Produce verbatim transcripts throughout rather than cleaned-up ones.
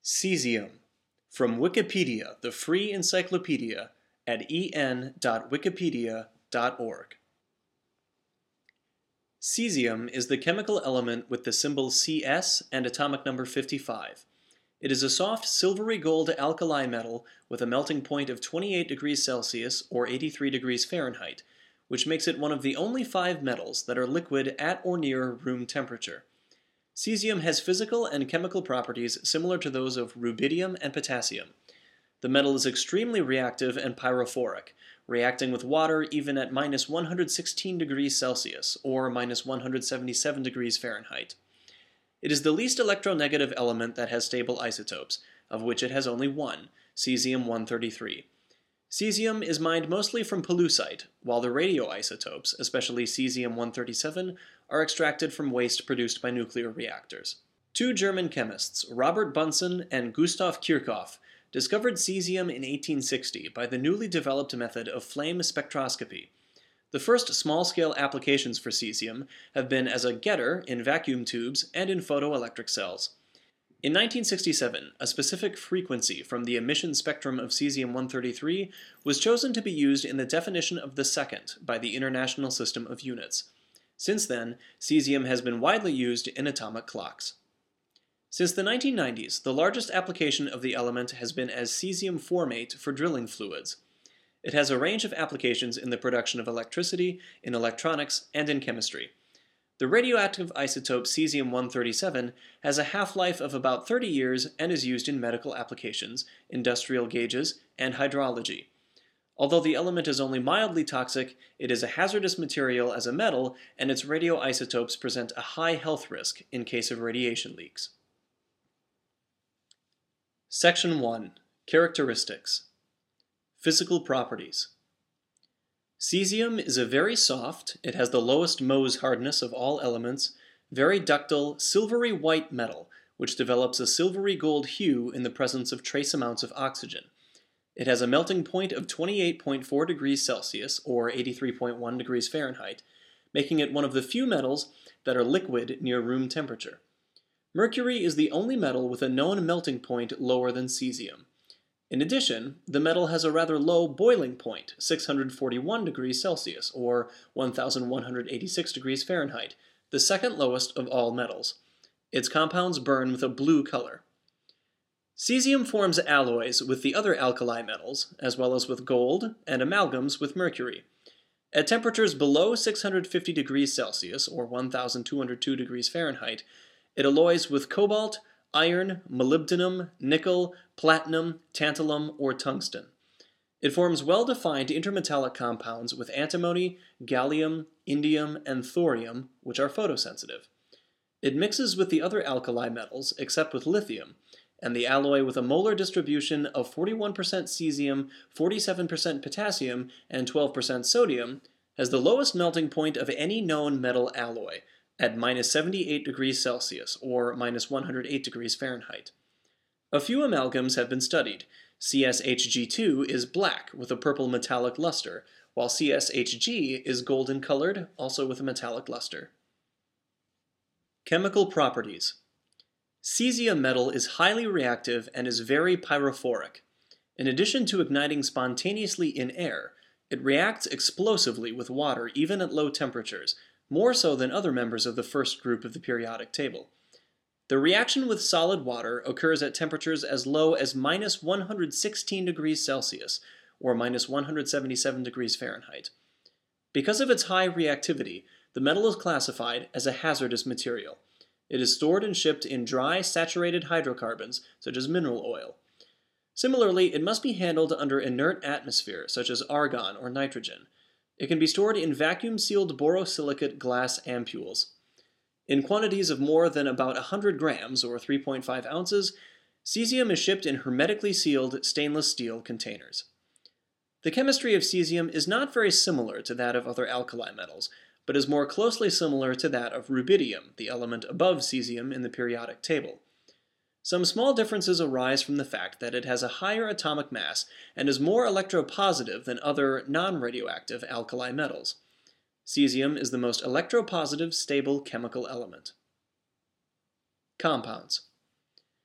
Cesium, from Wikipedia, the free encyclopedia, at e n dot wikipedia dot org. Cesium is the chemical element with the symbol C S and atomic number fifty-five. It is a soft silvery gold alkali metal with a melting point of twenty-eight degrees Celsius or eighty-three degrees Fahrenheit, which makes it one of the only five metals that are liquid at or near room temperature. Cesium has physical and chemical properties similar to those of rubidium and potassium. The metal is extremely reactive and pyrophoric, reacting with water even at minus one hundred sixteen degrees Celsius or minus one hundred seventy-seven degrees Fahrenheit. It is the least electronegative element that has stable isotopes, of which it has only one, cesium one thirty-three. Cesium is mined mostly from pollucite, while the radioisotopes, especially cesium one thirty-seven, are extracted from waste produced by nuclear reactors. Two German chemists, Robert Bunsen and Gustav Kirchhoff, discovered cesium in eighteen sixty by the newly developed method of flame spectroscopy. The first small-scale applications for cesium have been as a getter in vacuum tubes and in photoelectric cells. In nineteen sixty-seven, a specific frequency from the emission spectrum of cesium one thirty-three was chosen to be used in the definition of the second by the International System of Units. Since then, cesium has been widely used in atomic clocks. Since the nineteen nineties, the largest application of the element has been as cesium formate for drilling fluids. It has a range of applications in the production of electricity, in electronics, and in chemistry. The radioactive isotope cesium one thirty-seven has a half-life of about thirty years and is used in medical applications, industrial gauges, and hydrology. Although the element is only mildly toxic, it is a hazardous material as a metal, and its radioisotopes present a high health risk in case of radiation leaks. Section one. Characteristics. Physical properties. Cesium is a very soft, it has the lowest Mohs hardness of all elements, very ductile, silvery white metal, which develops a silvery gold hue in the presence of trace amounts of oxygen. It has a melting point of twenty-eight point four degrees Celsius or eighty-three point one degrees Fahrenheit, making it one of the few metals that are liquid near room temperature. Mercury is the only metal with a known melting point lower than cesium. In addition, the metal has a rather low boiling point, six hundred forty-one degrees Celsius, or one thousand one hundred eighty-six degrees Fahrenheit, the second lowest of all metals. Its compounds burn with a blue color. Cesium forms alloys with the other alkali metals, as well as with gold, and amalgams with mercury. At temperatures below six hundred fifty degrees Celsius, or one thousand two hundred two degrees Fahrenheit, it alloys with cobalt, iron, molybdenum, nickel, platinum, tantalum, or tungsten. It forms well-defined intermetallic compounds with antimony, gallium, indium, and thorium, which are photosensitive. It mixes with the other alkali metals, except with lithium, and the alloy with a molar distribution of forty-one percent cesium, forty-seven percent potassium, and twelve percent sodium has the lowest melting point of any known metal alloy, at minus seventy-eight degrees Celsius, or minus one hundred eight degrees Fahrenheit. A few amalgams have been studied. C S H G two is black with a purple metallic luster, while C S H G is golden colored, also with a metallic luster. Chemical properties. Cesium metal is highly reactive and is very pyrophoric. In addition to igniting spontaneously in air, it reacts explosively with water even at low temperatures, more so than other members of the first group of the periodic table. The reaction with solid water occurs at temperatures as low as minus one hundred sixteen degrees Celsius, or minus one hundred seventy-seven degrees Fahrenheit. Because of its high reactivity, the metal is classified as a hazardous material. It is stored and shipped in dry, saturated hydrocarbons, such as mineral oil. Similarly, it must be handled under inert atmosphere, such as argon or nitrogen. It can be stored in vacuum-sealed borosilicate glass ampoules. In quantities of more than about one hundred grams, or three point five ounces, cesium is shipped in hermetically sealed stainless steel containers. The chemistry of cesium is not very similar to that of other alkali metals, but is more closely similar to that of rubidium, the element above cesium in the periodic table. Some small differences arise from the fact that it has a higher atomic mass and is more electropositive than other non-radioactive alkali metals. Cesium is the most electropositive stable chemical element. Compounds.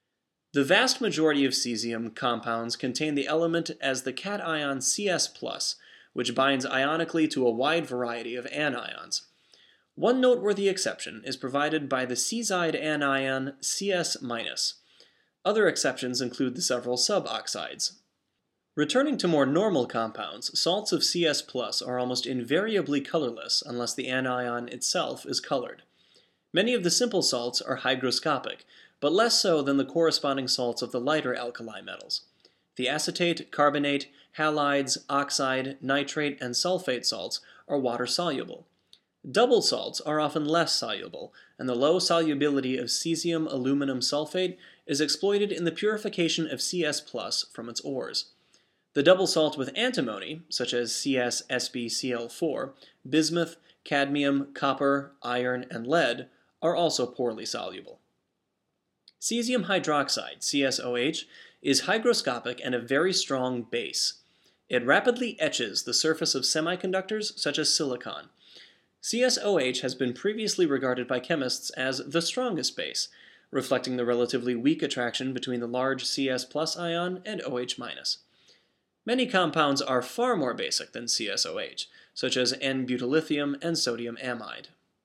The vast majority of cesium compounds contain the element as the cation C S plus, which binds ionically to a wide variety of anions. One noteworthy exception is provided by the C-side anion C S minus. Other exceptions include the several suboxides. Returning to more normal compounds, salts of C S plus are almost invariably colorless unless the anion itself is colored. Many of the simple salts are hygroscopic, but less so than the corresponding salts of the lighter alkali metals. The acetate, carbonate, halides, oxide, nitrate, and sulfate salts are water-soluble. Double salts are often less soluble, and the low solubility of cesium aluminum sulfate is exploited in the purification of C S plus from its ores. The double salt with antimony, such as C S S b C l four, bismuth, cadmium, copper, iron, and lead, are also poorly soluble. Cesium hydroxide, C S O H, is hygroscopic and a very strong base. It rapidly etches the surface of semiconductors such as silicon. C S O H has been previously regarded by chemists as the strongest base, reflecting the relatively weak attraction between the large C S plus ion and OH minus. Many compounds are far more basic than C S O H, such as N-butyllithium and sodium amide.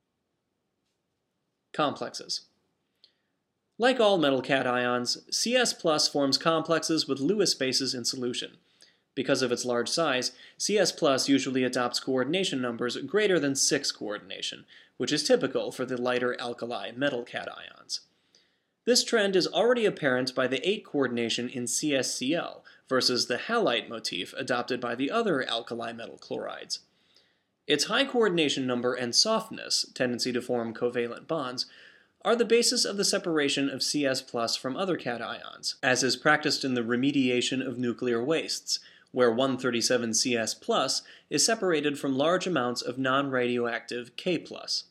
Complexes. Like all metal cations, C S plus forms complexes with Lewis bases in solution. Because of its large size, C S plus usually adopts coordination numbers greater than six coordination, which is typical for the lighter alkali metal cations. This trend is already apparent by the eight coordination in C S C l versus the halite motif adopted by the other alkali metal chlorides. Its high coordination number and softness, tendency to form covalent bonds, are the basis of the separation of C S plus from other cations, as is practiced in the remediation of nuclear wastes, where one thirty-seven C S plus is separated from large amounts of non-radioactive K plus.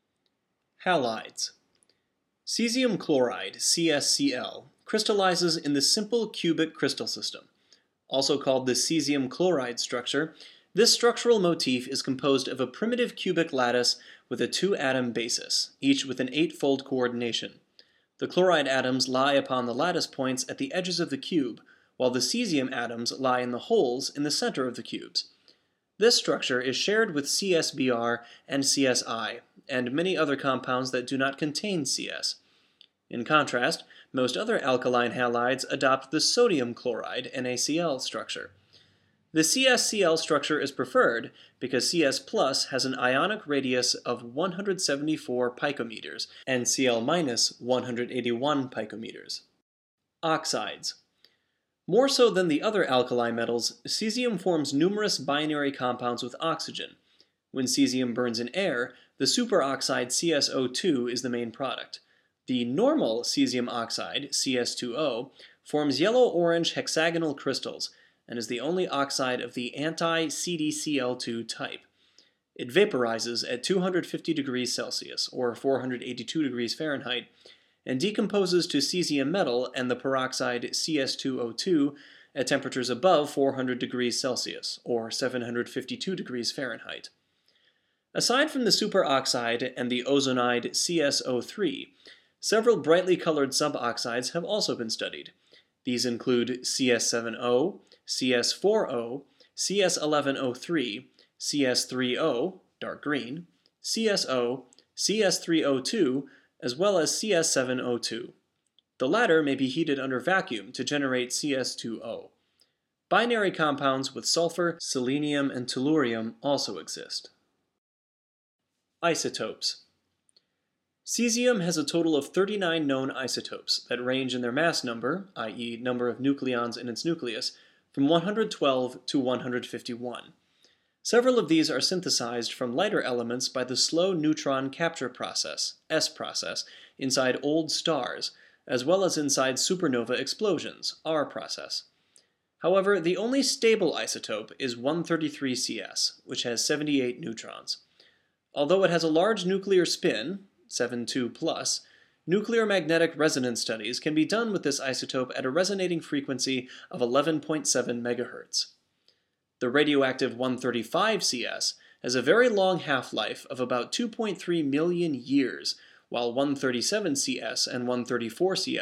Halides. Cesium chloride, C S C l, crystallizes in the simple cubic crystal system. Also called the cesium chloride structure, this structural motif is composed of a primitive cubic lattice with a two-atom basis, each with an eight-fold coordination. The chloride atoms lie upon the lattice points at the edges of the cube, while the cesium atoms lie in the holes in the center of the cubes. This structure is shared with C S B r and C S I, and many other compounds that do not contain C S. In contrast, most other alkaline halides adopt the sodium chloride N A C l structure. The C S C l structure is preferred because C S plus has an ionic radius of one hundred seventy-four picometers and Cl minus one hundred eighty-one picometers. Oxides. More so than the other alkali metals, cesium forms numerous binary compounds with oxygen. When cesium burns in air, the superoxide C S O two is the main product. The normal cesium oxide, C S two O, forms yellow-orange hexagonal crystals, and is the only oxide of the anti-C d C l two type. It vaporizes at two hundred fifty degrees Celsius, or four hundred eighty-two degrees Fahrenheit, and decomposes to cesium metal and the peroxide C S two O two at temperatures above four hundred degrees Celsius, or seven hundred fifty-two degrees Fahrenheit. Aside from the superoxide and the ozonide C S O three, several brightly colored suboxides have also been studied. These include C S seven O, C S four O, C S eleven O three, C S three O, dark green, C S O, C S three O two, as well as C S seven O two. The latter may be heated under vacuum to generate C S two O. Binary compounds with sulfur, selenium, and tellurium also exist. Isotopes. Cesium has a total of thirty-nine known isotopes that range in their mass number, that is number of nucleons in its nucleus, from one hundred twelve to one hundred fifty-one. Several of these are synthesized from lighter elements by the slow neutron capture process, S process, inside old stars, as well as inside supernova explosions, R process. However, the only stable isotope is one thirty-three C S, which has seventy-eight neutrons. Although it has a large nuclear spin, seven two plus, nuclear magnetic resonance studies can be done with this isotope at a resonating frequency of eleven point seven megahertz. The radioactive one thirty-five C S has a very long half-life of about two point three million years, while one thirty-seven C S and one thirty-four C S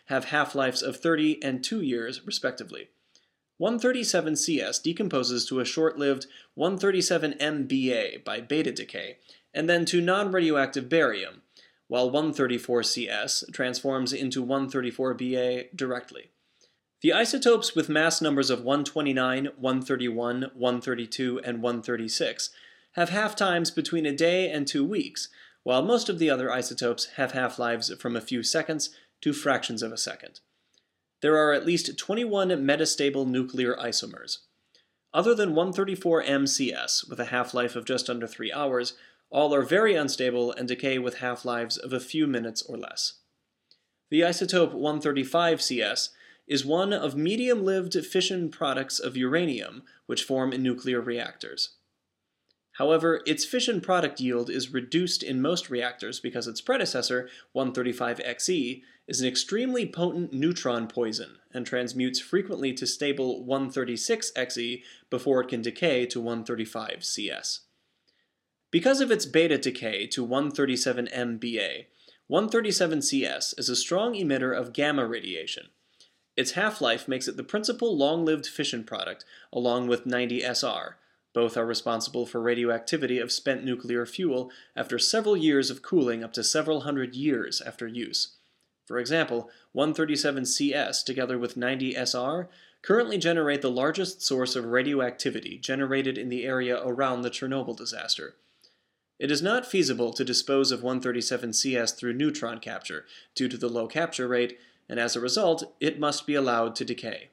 have half-lives of thirty and two years, respectively. one thirty-seven C S decomposes to a short-lived one thirty-seven M B A by beta decay, and then to non-radioactive barium, while one thirty-four C S transforms into one thirty-four B A directly. The isotopes with mass numbers of one twenty-nine, one thirty-one, one thirty-two, and one thirty-six have half-times between a day and two weeks, while most of the other isotopes have half-lives from a few seconds to fractions of a second. There are at least twenty-one metastable nuclear isomers. Other than one thirty-four M C S, with a half-life of just under three hours, all are very unstable and decay with half-lives of a few minutes or less. The isotope one thirty-five C S is one of medium-lived fission products of uranium, which form in nuclear reactors. However, its fission product yield is reduced in most reactors because its predecessor, one thirty-five X E, is an extremely potent neutron poison and transmutes frequently to stable one thirty-six X E before it can decay to one thirty-five C S. Because of its beta decay to one thirty-seven M B A, one thirty-seven C S is a strong emitter of gamma radiation. Its half-life makes it the principal long-lived fission product, along with ninety S R. Both are responsible for radioactivity of spent nuclear fuel after several years of cooling up to several hundred years after use. For example, one thirty-seven C S together with ninety S R currently generate the largest source of radioactivity generated in the area around the Chernobyl disaster. It is not feasible to dispose of one thirty-seven C S through neutron capture due to the low capture rate, and as a result, it must be allowed to decay.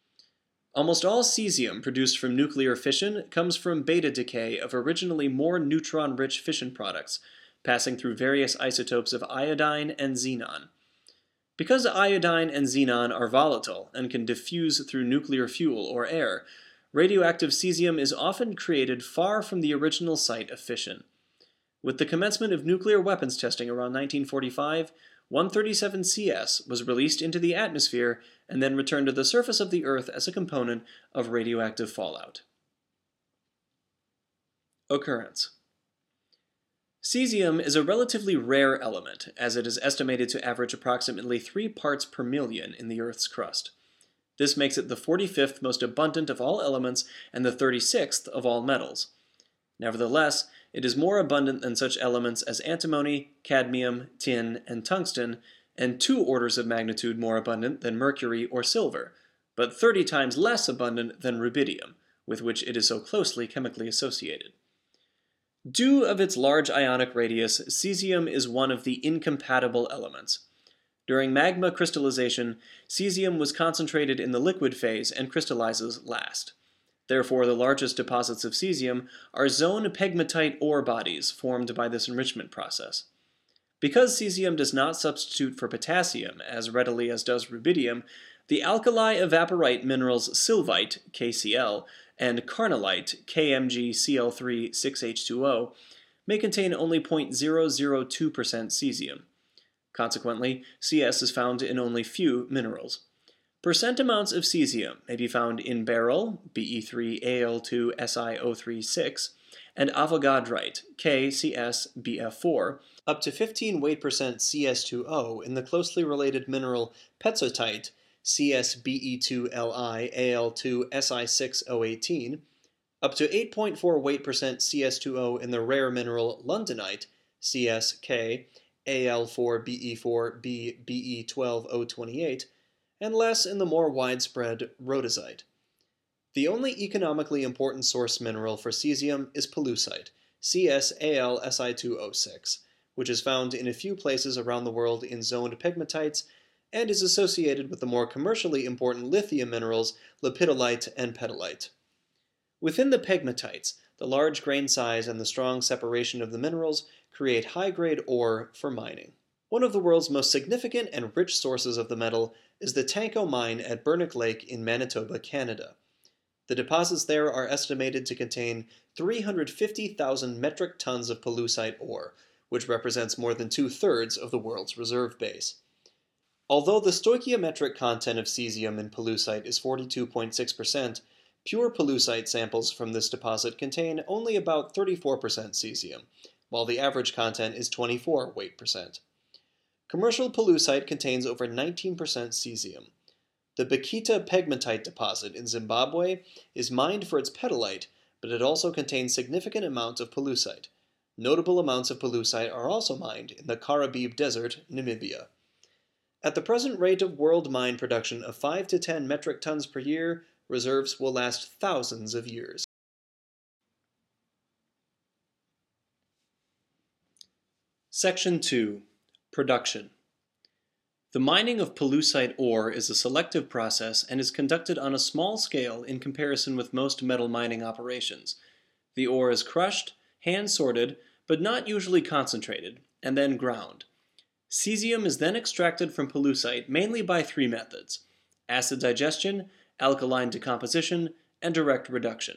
Almost all cesium produced from nuclear fission comes from beta decay of originally more neutron-rich fission products, passing through various isotopes of iodine and xenon. Because iodine and xenon are volatile and can diffuse through nuclear fuel or air, radioactive cesium is often created far from the original site of fission. With the commencement of nuclear weapons testing around nineteen forty-five, one thirty-seven C S was released into the atmosphere and then returned to the surface of the Earth as a component of radioactive fallout. Occurrence. Cesium is a relatively rare element, as it is estimated to average approximately three parts per million in the Earth's crust. This makes it the forty-fifth most abundant of all elements and the thirty-sixth of all metals. Nevertheless, it is more abundant than such elements as antimony, cadmium, tin, and tungsten, and two orders of magnitude more abundant than mercury or silver, but thirty times less abundant than rubidium, with which it is so closely chemically associated. Due of its large ionic radius, cesium is one of the incompatible elements. During magma crystallization, cesium was concentrated in the liquid phase and crystallizes last. Therefore, the largest deposits of cesium are zone pegmatite ore bodies formed by this enrichment process. Because cesium does not substitute for potassium as readily as does rubidium, the alkali evaporite minerals sylvite, K C l, and carnallite, K M g C l three six H two O, may contain only zero point zero zero two percent cesium. Consequently, C S is found in only few minerals. Percent amounts of cesium may be found in beryl, B E three A l two S i O three six, and avogadrite, K C s B f four, up to fifteen weight percent C S two O in the closely related mineral pezotite, C S B E two L I A l two S i six O one eight, up to eight point four weight percent C S two O in the rare mineral londonite, C S K A l four B E four B B E twelve O twenty-eight, and less in the more widespread rhodosite. The only economically important source mineral for cesium is pollucite, C S A l S i two O six, which is found in a few places around the world in zoned pegmatites and is associated with the more commercially important lithium minerals lepidolite and pedolite. Within the pegmatites, the large grain size and the strong separation of the minerals create high-grade ore for mining. One of the world's most significant and rich sources of the metal is the Tanko mine at Bernick Lake in Manitoba, Canada. The deposits there are estimated to contain three hundred fifty thousand metric tons of pollucite ore, which represents more than two-thirds of the world's reserve base. Although the stoichiometric content of cesium in pollucite is forty-two point six percent, pure pollucite samples from this deposit contain only about thirty-four percent cesium, while the average content is twenty-four weight percent. Commercial Pollucite contains over nineteen percent cesium. The Bakita pegmatite deposit in Zimbabwe is mined for its petalite, but it also contains significant amounts of pollucite. Notable amounts of pollucite are also mined in the Karabib Desert, Namibia. At the present rate of world mine production of five to ten metric tons per year, reserves will last thousands of years. Section two. Production. The mining of pollucite ore is a selective process and is conducted on a small scale in comparison with most metal mining operations. The ore is crushed, hand-sorted, but not usually concentrated, and then ground. Cesium is then extracted from pollucite mainly by three methods: acid digestion, alkaline decomposition, and direct reduction.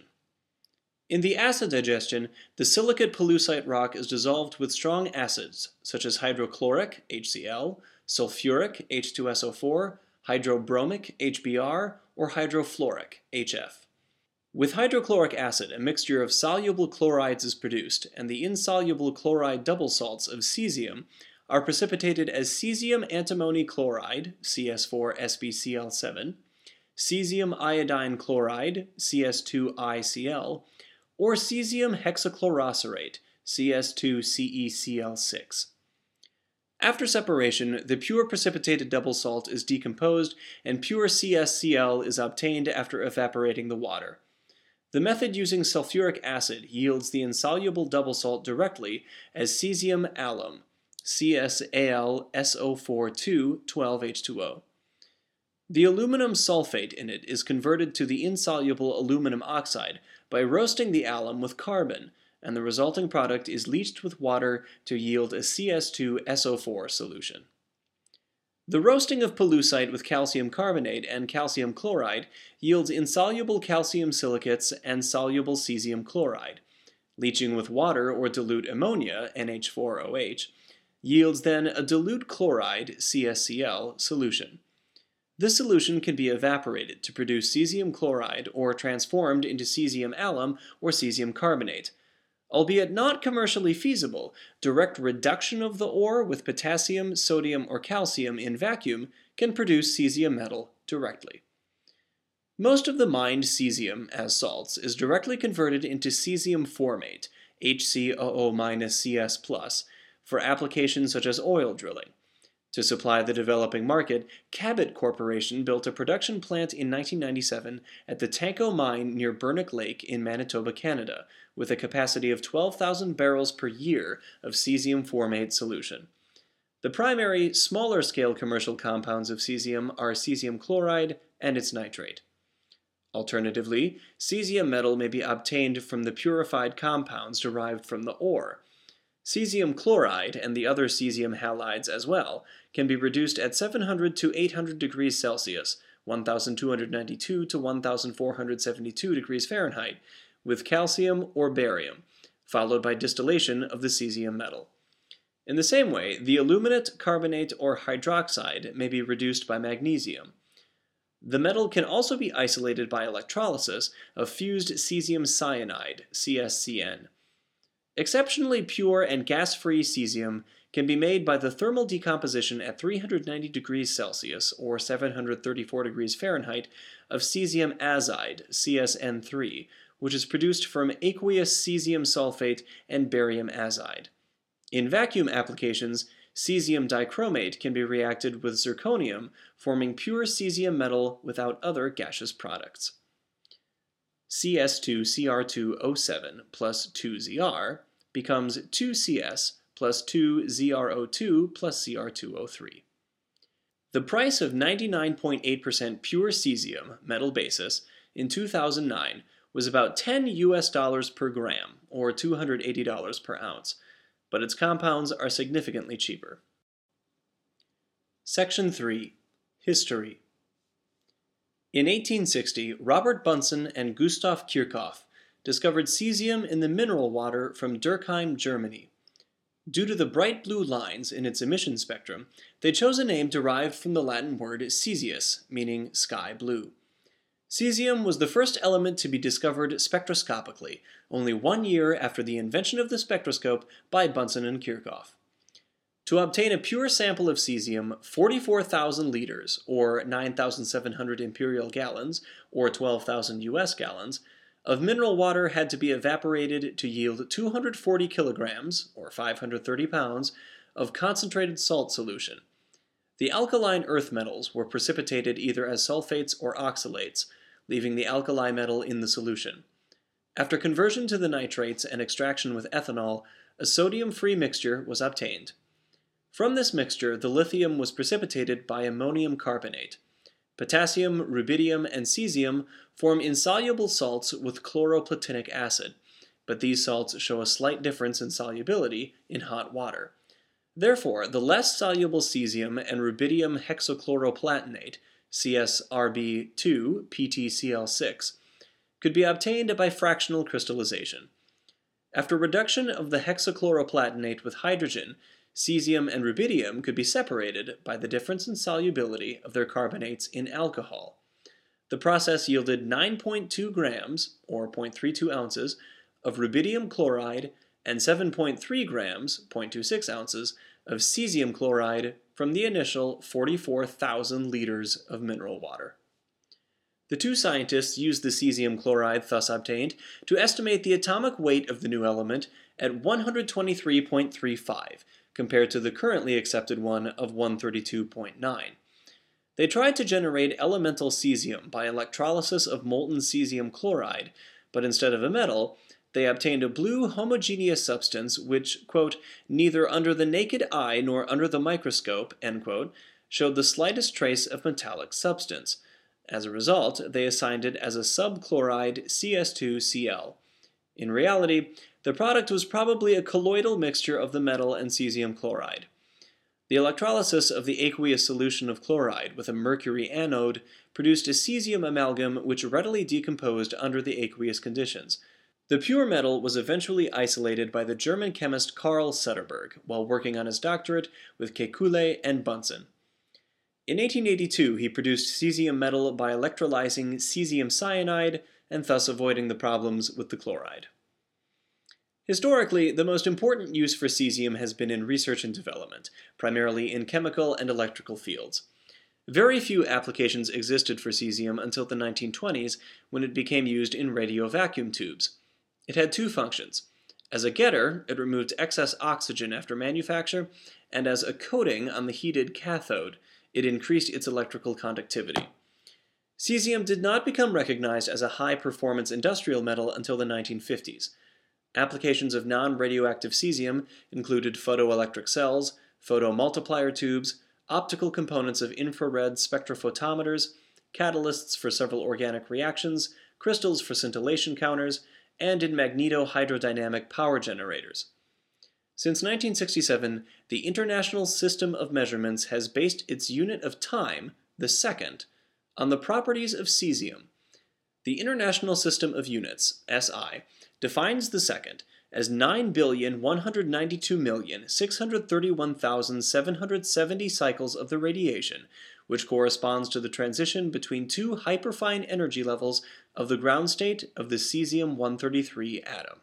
In the acid digestion, the silicate pollucite rock is dissolved with strong acids, such as hydrochloric, H C l, sulfuric, H two S O four, hydrobromic, H B r, or hydrofluoric, H F. With hydrochloric acid, a mixture of soluble chlorides is produced, and the insoluble chloride double salts of cesium are precipitated as cesium antimony chloride, C S four S b C l seven, cesium iodine chloride, C S two I C l, or cesium hexachlorocerate, C S two C e C l six. After separation, the pure precipitated double salt is decomposed and pure C s C l is obtained after evaporating the water. The method using sulfuric acid yields the insoluble double salt directly as cesium alum, C s A l S O four two twelve H two O. The aluminum sulfate in it is converted to the insoluble aluminum oxide by roasting the alum with carbon, and the resulting product is leached with water to yield a C s two S O four solution. The roasting of pollucite with calcium carbonate and calcium chloride yields insoluble calcium silicates and soluble cesium chloride. Leaching with water or dilute ammonia, N H four O H, yields then a dilute chloride, C s C l, solution. This solution can be evaporated to produce cesium chloride or transformed into cesium alum or cesium carbonate. Albeit not commercially feasible, direct reduction of the ore with potassium, sodium, or calcium in vacuum can produce cesium metal directly. Most of the mined cesium, as salts, is directly converted into cesium formate, H C O O C s plus, for applications such as oil drilling. To supply the developing market, Cabot Corporation built a production plant in nineteen ninety-seven at the Tanko Mine near Burnock Lake in Manitoba, Canada, with a capacity of twelve thousand barrels per year of cesium formate solution. The primary, smaller-scale commercial compounds of cesium are cesium chloride and its nitrate. Alternatively, cesium metal may be obtained from the purified compounds derived from the ore. Cesium chloride, and the other cesium halides as well, can be reduced at seven hundred to eight hundred degrees Celsius, one thousand two hundred ninety-two to one thousand four hundred seventy-two degrees Fahrenheit, with calcium or barium, followed by distillation of the cesium metal. In the same way, the aluminate, carbonate, or hydroxide may be reduced by magnesium. The metal can also be isolated by electrolysis of fused cesium cyanide, C s C n. Exceptionally pure and gas-free cesium can be made by the thermal decomposition at three hundred ninety degrees Celsius or seven hundred thirty-four degrees Fahrenheit of cesium azide, C s N three, which is produced from aqueous cesium sulfate and barium azide. In vacuum applications, cesium dichromate can be reacted with zirconium, forming pure cesium metal without other gaseous products. C s two C r two O seven plus two Z r becomes two C s plus two Z r O two plus C r two O three. The price of ninety-nine point eight percent pure cesium, metal basis, in two thousand nine was about ten U S dollars per gram, or two hundred eighty dollars per ounce, but its compounds are significantly cheaper. Section three. History. In eighteen sixty, Robert Bunsen and Gustav Kirchhoff discovered cesium in the mineral water from Durkheim, Germany. Due to the bright blue lines in its emission spectrum, they chose a name derived from the Latin word caesius, meaning sky blue. Cesium was the first element to be discovered spectroscopically, only one year after the invention of the spectroscope by Bunsen and Kirchhoff. To obtain a pure sample of cesium, forty-four thousand liters, or nine thousand seven hundred imperial gallons, or twelve thousand U S gallons, of mineral water had to be evaporated to yield two hundred forty kilograms, or five hundred thirty pounds, of concentrated salt solution. The alkaline earth metals were precipitated either as sulfates or oxalates, leaving the alkali metal in the solution. After conversion to the nitrates and extraction with ethanol, a sodium-free mixture was obtained. From this mixture, the lithium was precipitated by ammonium carbonate. Potassium, rubidium, and cesium form insoluble salts with chloroplatinic acid, but these salts show a slight difference in solubility in hot water. Therefore, the less soluble cesium and rubidium hexachloroplatinate, C S R B two P T C L six, could be obtained by fractional crystallization. After reduction of the hexachloroplatinate with hydrogen, cesium and rubidium could be separated by the difference in solubility of their carbonates in alcohol. The process yielded nine point two grams, or zero point three two ounces, of rubidium chloride and seven point three grams, zero point two six ounces, of cesium chloride from the initial forty-four thousand liters of mineral water. The two scientists used the cesium chloride thus obtained to estimate the atomic weight of the new element at one hundred twenty-three point three five, compared to the currently accepted one of one hundred thirty-two point nine. They tried to generate elemental cesium by electrolysis of molten cesium chloride, but instead of a metal, they obtained a blue homogeneous substance which, quote, neither under the naked eye nor under the microscope, end quote, showed the slightest trace of metallic substance. As a result, they assigned it as a subchloride C S two C l. In reality, the product was probably a colloidal mixture of the metal and cesium chloride. The electrolysis of the aqueous solution of chloride with a mercury anode produced a cesium amalgam which readily decomposed under the aqueous conditions. The pure metal was eventually isolated by the German chemist Karl Sederberg while working on his doctorate with Kekulé and Bunsen. In eighteen eighty-two, he produced cesium metal by electrolyzing cesium cyanide and thus avoiding the problems with the chloride. Historically, the most important use for cesium has been in research and development, primarily in chemical and electrical fields. Very few applications existed for cesium until the nineteen twenties, when it became used in radio vacuum tubes. It had two functions. As a getter, it removed excess oxygen after manufacture, and as a coating on the heated cathode, it increased its electrical conductivity. Cesium did not become recognized as a high-performance industrial metal until the nineteen fifties. Applications of non-radioactive cesium included photoelectric cells, photomultiplier tubes, optical components of infrared spectrophotometers, catalysts for several organic reactions, crystals for scintillation counters, and in magneto-hydrodynamic power generators. Since nineteen sixty-seven, the International System of Measurements has based its unit of time, the second, on the properties of cesium. The International System of Units, S I, defines the second as nine billion one hundred ninety-two million six hundred thirty-one thousand seven hundred seventy cycles of the radiation, which corresponds to the transition between two hyperfine energy levels of the ground state of the cesium one thirty-three atom.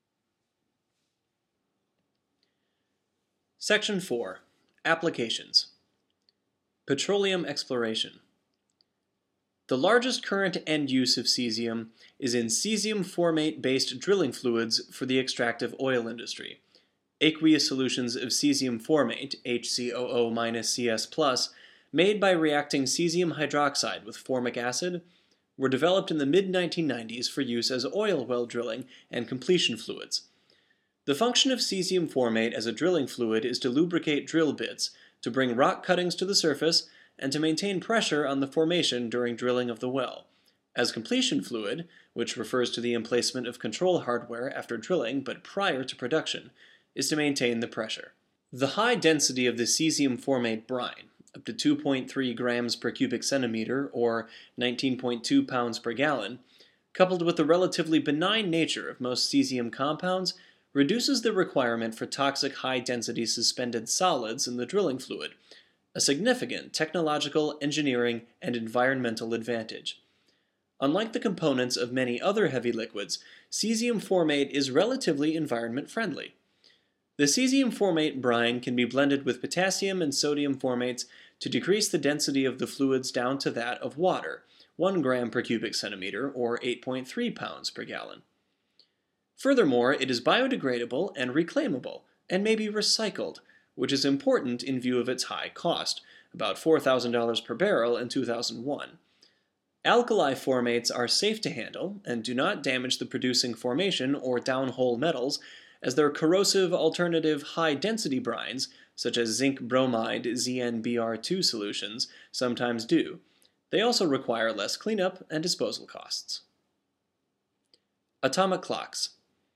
Section four. Applications. Petroleum exploration. The largest current end use of cesium is in cesium formate-based drilling fluids for the extractive oil industry. Aqueous solutions of cesium formate, H C O O C S plus, made by reacting cesium hydroxide with formic acid, were developed in the mid nineteen nineties for use as oil well drilling and completion fluids. The function of cesium formate as a drilling fluid is to lubricate drill bits, to bring rock cuttings to the surface, and to maintain pressure on the formation during drilling of the well. As completion fluid, which refers to the emplacement of control hardware after drilling but prior to production, is to maintain the pressure. The high density of the cesium formate brine, up to two point three grams per cubic centimeter or nineteen point two pounds per gallon, coupled with the relatively benign nature of most cesium compounds, reduces the requirement for toxic high-density suspended solids in the drilling fluid, a significant technological, engineering, and environmental advantage. Unlike the components of many other heavy liquids, cesium formate is relatively environment-friendly. The cesium formate brine can be blended with potassium and sodium formates to decrease the density of the fluids down to that of water, one gram per cubic centimeter, or eight point three pounds per gallon. Furthermore, it is biodegradable and reclaimable, and may be recycled, which is important in view of its high cost, about four thousand dollars per barrel in two thousand one. Alkali formates are safe to handle and do not damage the producing formation or downhole metals, as their corrosive alternative high-density brines, such as zinc bromide Z n B r two solutions, sometimes do. They also require less cleanup and disposal costs. Atomic clocks.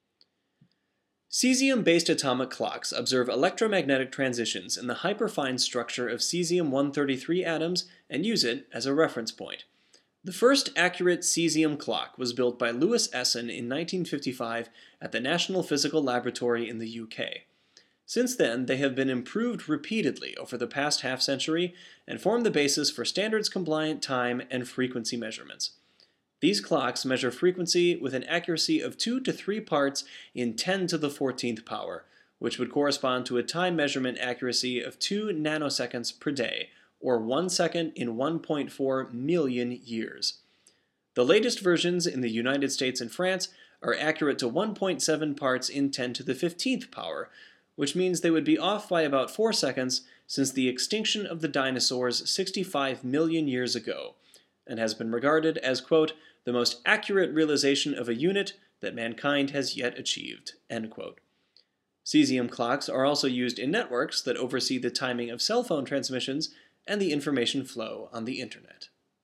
Cesium-based atomic clocks observe electromagnetic transitions in the hyperfine structure of cesium one thirty-three atoms and use it as a reference point. The first accurate cesium clock was built by Louis Essen in nineteen fifty-five at the National Physical Laboratory in the U K. Since then, they have been improved repeatedly over the past half-century and form the basis for standards-compliant time and frequency measurements. These clocks measure frequency with an accuracy of two to three parts in ten to the fourteenth power, which would correspond to a time measurement accuracy of two nanoseconds per day, or one second in one point four million years. The latest versions in the United States and France are accurate to one point seven parts in ten to the fifteenth power, which means they would be off by about four seconds since the extinction of the dinosaurs sixty-five million years ago, and has been regarded as, quote, the most accurate realization of a unit that mankind has yet achieved, end quote. Cesium clocks are also used in networks that oversee the timing of cell phone transmissions and the information flow on the internet.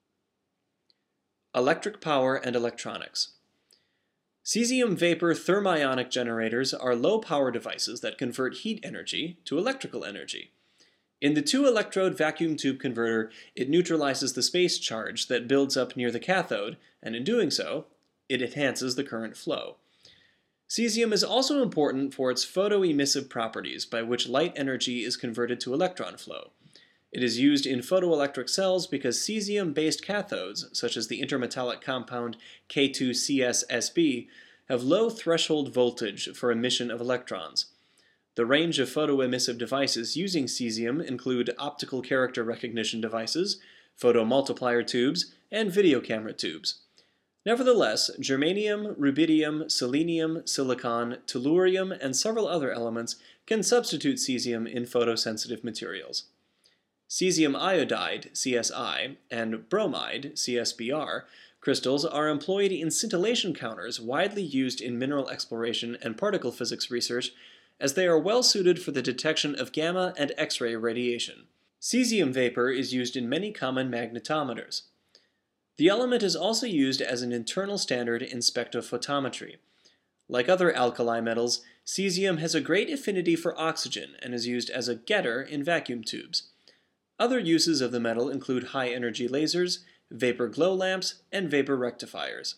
Electric power and electronics. Cesium vapor thermionic generators are low-power devices that convert heat energy to electrical energy. In the two-electrode vacuum tube converter, it neutralizes the space charge that builds up near the cathode, and in doing so, it enhances the current flow. Cesium is also important for its photoemissive properties, by which light energy is converted to electron flow. It is used in photoelectric cells because cesium-based cathodes, such as the intermetallic compound K two C S S b, have low threshold voltage for emission of electrons. The range of photoemissive devices using cesium include optical character recognition devices, photomultiplier tubes, and video camera tubes. Nevertheless, germanium, rubidium, selenium, silicon, tellurium, and several other elements can substitute cesium in photosensitive materials. Cesium iodide, C S I, and bromide, C S B R, crystals are employed in scintillation counters widely used in mineral exploration and particle physics research, as they are well suited for the detection of gamma and X-ray radiation. Cesium vapor is used in many common magnetometers. The element is also used as an internal standard in spectrophotometry. Like other alkali metals, cesium has a great affinity for oxygen and is used as a getter in vacuum tubes. Other uses of the metal include high-energy lasers, vapor glow lamps, and vapor rectifiers.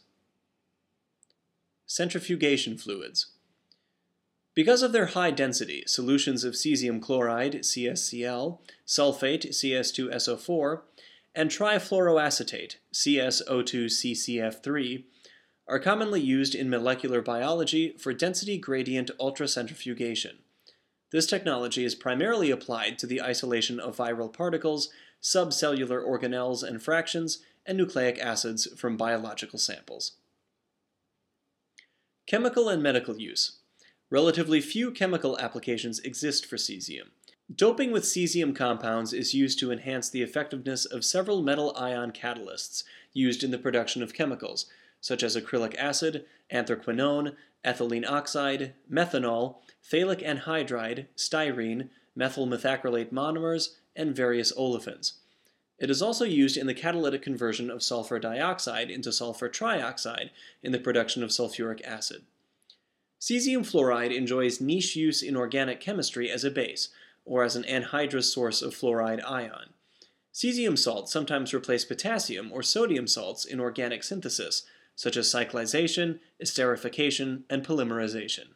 Centrifugation fluids. Because of their high density, solutions of cesium chloride, C s C l, sulfate, C s two S O four, and trifluoroacetate, C s O two C C F three, are commonly used in molecular biology for density gradient ultracentrifugation. This technology is primarily applied to the isolation of viral particles, subcellular organelles and fractions, and nucleic acids from biological samples. Chemical and medical use. Relatively few chemical applications exist for cesium. Doping with cesium compounds is used to enhance the effectiveness of several metal ion catalysts used in the production of chemicals, such as acrylic acid, anthraquinone, ethylene oxide, methanol, phthalic anhydride, styrene, methyl methacrylate monomers, and various olefins. It is also used in the catalytic conversion of sulfur dioxide into sulfur trioxide in the production of sulfuric acid. Cesium fluoride enjoys niche use in organic chemistry as a base, or as an anhydrous source of fluoride ion. Cesium salts sometimes replace potassium or sodium salts in organic synthesis, such as cyclization, esterification, and polymerization.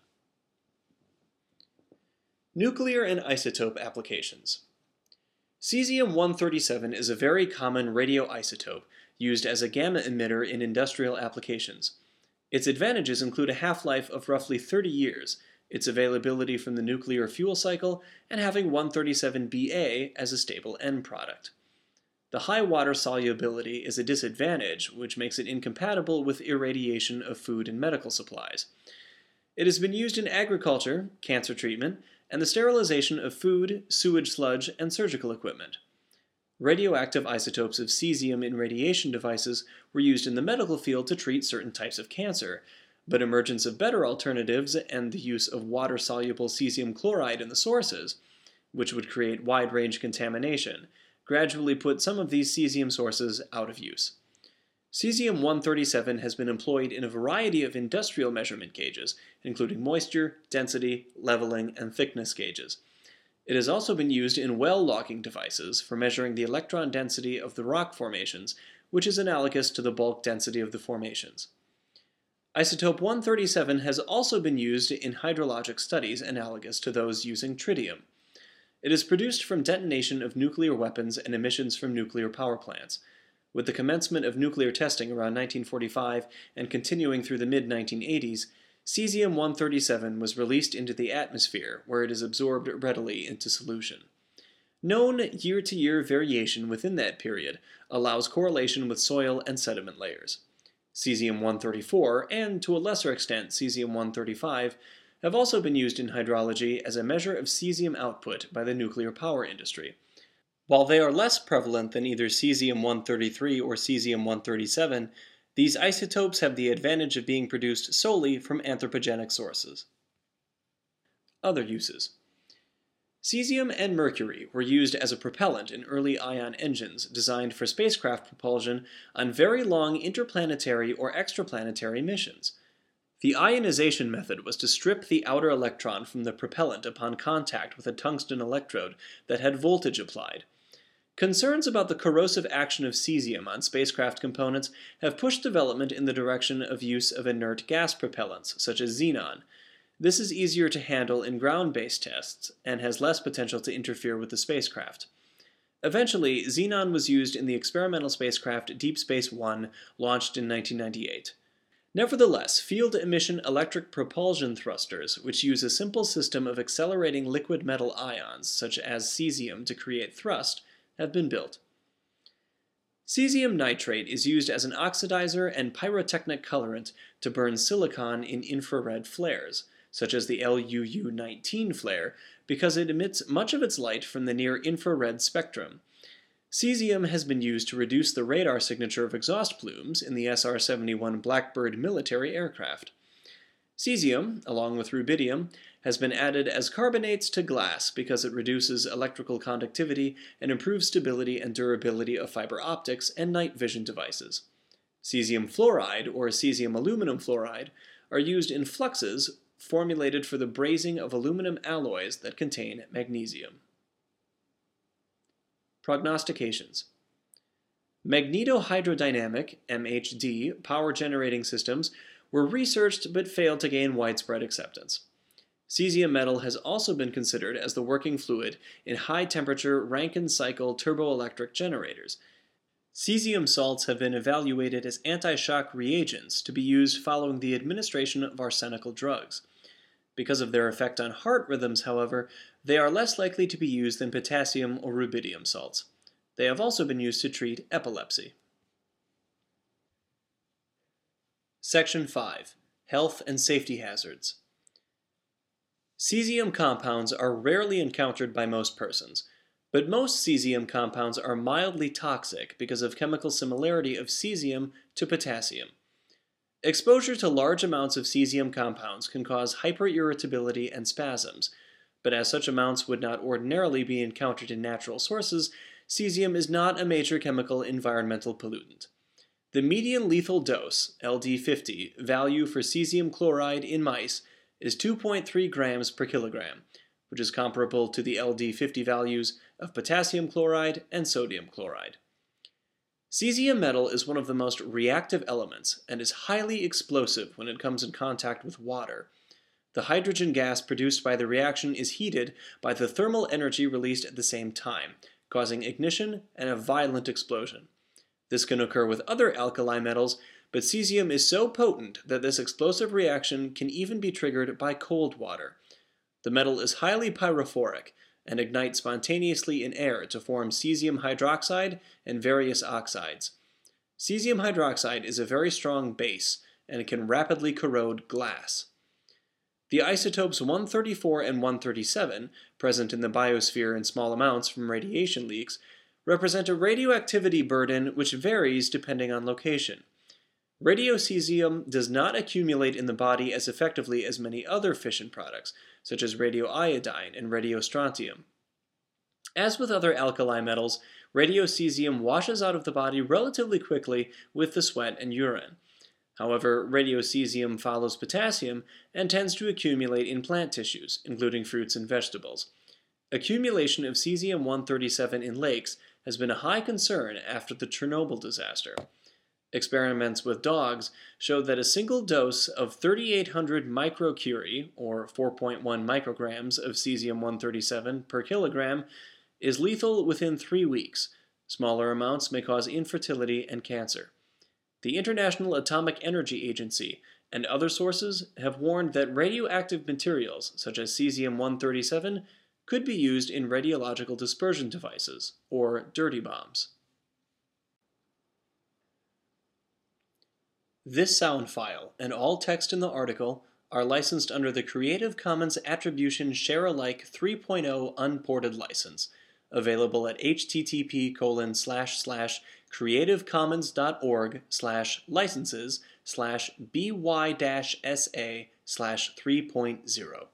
Nuclear and isotope applications. Cesium one thirty-seven is a very common radioisotope used as a gamma emitter in industrial applications. Its advantages include a half-life of roughly thirty years, its availability from the nuclear fuel cycle, and having one thirty-seven B A as a stable end product. The high water solubility is a disadvantage, which makes it incompatible with irradiation of food and medical supplies. It has been used in agriculture, cancer treatment, and the sterilization of food, sewage sludge, and surgical equipment. Radioactive isotopes of cesium in radiation devices were used in the medical field to treat certain types of cancer, but emergence of better alternatives and the use of water-soluble cesium chloride in the sources, which would create wide-range contamination, gradually put some of these cesium sources out of use. Cesium one thirty-seven has been employed in a variety of industrial measurement gauges, including moisture, density, leveling, and thickness gauges. It has also been used in well logging devices for measuring the electron density of the rock formations, which is analogous to the bulk density of the formations. Isotope one thirty-seven has also been used in hydrologic studies analogous to those using tritium. It is produced from detonation of nuclear weapons and emissions from nuclear power plants. With the commencement of nuclear testing around nineteen forty-five and continuing through the mid nineteen eighties, cesium one thirty-seven was released into the atmosphere, where it is absorbed readily into solution. Known year-to-year variation within that period allows correlation with soil and sediment layers. Cesium one thirty-four, and to a lesser extent cesium one thirty-five, have also been used in hydrology as a measure of cesium output by the nuclear power industry. While they are less prevalent than either cesium one thirty-three or cesium one thirty-seven, these isotopes have the advantage of being produced solely from anthropogenic sources. Other uses. Cesium and mercury were used as a propellant in early ion engines designed for spacecraft propulsion on very long interplanetary or extraplanetary missions. The ionization method was to strip the outer electron from the propellant upon contact with a tungsten electrode that had voltage applied. Concerns about the corrosive action of cesium on spacecraft components have pushed development in the direction of use of inert gas propellants, such as xenon. This is easier to handle in ground-based tests and has less potential to interfere with the spacecraft. Eventually, xenon was used in the experimental spacecraft Deep Space One, launched in nineteen ninety-eight. Nevertheless, field emission electric propulsion thrusters, which use a simple system of accelerating liquid metal ions, such as cesium, to create thrust, have been built. Cesium nitrate is used as an oxidizer and pyrotechnic colorant to burn silicon in infrared flares, such as the L U U nineteen flare, because it emits much of its light from the near-infrared spectrum. Cesium has been used to reduce the radar signature of exhaust plumes in the S R seventy-one Blackbird military aircraft. Cesium, along with rubidium, has been added as carbonates to glass because it reduces electrical conductivity and improves stability and durability of fiber optics and night vision devices. Cesium fluoride, or cesium aluminum fluoride, are used in fluxes formulated for the brazing of aluminum alloys that contain magnesium. Prognostications. Magnetohydrodynamic (M H D) power generating systems were researched but failed to gain widespread acceptance. Cesium metal has also been considered as the working fluid in high-temperature Rankine cycle turboelectric generators. Cesium salts have been evaluated as anti-shock reagents to be used following the administration of arsenical drugs. Because of their effect on heart rhythms, however, they are less likely to be used than potassium or rubidium salts. They have also been used to treat epilepsy. Section five. Health and Safety Hazards. Cesium compounds are rarely encountered by most persons, but most cesium compounds are mildly toxic because of chemical similarity of cesium to potassium. Exposure to large amounts of cesium compounds can cause hyperirritability and spasms, but as such amounts would not ordinarily be encountered in natural sources, cesium is not a major chemical environmental pollutant. The median lethal dose, L D fifty, value for cesium chloride in mice is two point three grams per kilogram, which is comparable to the L D fifty values of potassium chloride and sodium chloride. Cesium metal is one of the most reactive elements and is highly explosive when it comes in contact with water. The hydrogen gas produced by the reaction is heated by the thermal energy released at the same time, causing ignition and a violent explosion. This can occur with other alkali metals, but cesium is so potent that this explosive reaction can even be triggered by cold water, The metal is highly pyrophoric and ignites spontaneously in air to form cesium hydroxide and various oxides. Cesium hydroxide is a very strong base and can rapidly corrode glass. The isotopes one thirty-four and one thirty-seven, present in the biosphere in small amounts from radiation leaks, represent a radioactivity burden which varies depending on location. Radiocesium does not accumulate in the body as effectively as many other fission products, such as radioiodine and radiostrontium. As with other alkali metals, radiocesium washes out of the body relatively quickly with the sweat and urine. However, radiocesium follows potassium and tends to accumulate in plant tissues, including fruits and vegetables. Accumulation of cesium one thirty-seven in lakes has been a high concern after the Chernobyl disaster. Experiments with dogs showed that a single dose of thirty-eight hundred microcurie, or four point one micrograms of cesium one thirty-seven per kilogram, is lethal within three weeks. Smaller amounts may cause infertility and cancer. The International Atomic Energy Agency and other sources have warned that radioactive materials, such as cesium one thirty-seven, could be used in radiological dispersion devices, or dirty bombs. This sound file and all text in the article are licensed under the Creative Commons Attribution Share-alike three point oh Unported License, available at http colon slash slash creativecommons.org slash licenses slash by dash sa slash 3.0.